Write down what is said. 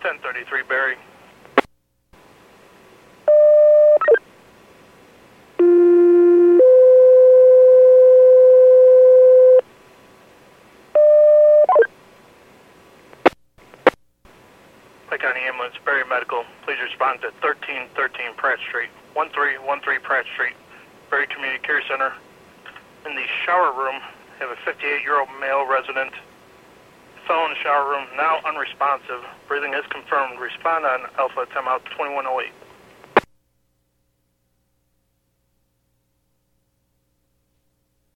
1033 Barry. Lake County Ambulance, Barry Medical. Please respond to 1313 Pratt Street, 1313 Pratt Street, Barry Community Care Center. In the shower room, have a 58-year-old male resident. Fell in the shower room, now unresponsive. Breathing is confirmed. Respond on Alpha timeout 2108.